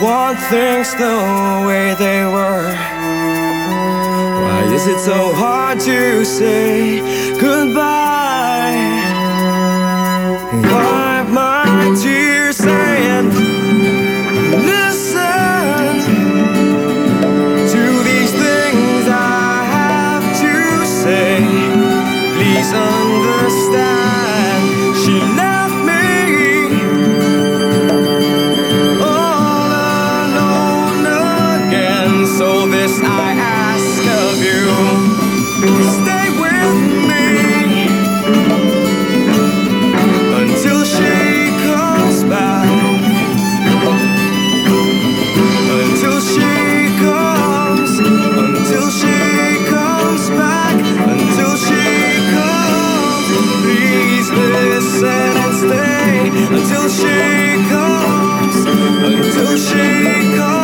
want things the way they were. Why is it so hard to say goodbye? Wipe my tears and listen to these things I have to say. Please understand, she left me all alone again. So this I ask of you, stay with me until she comes back. Until she comes back, until she comes. Please listen and stay until she comes, until she comes.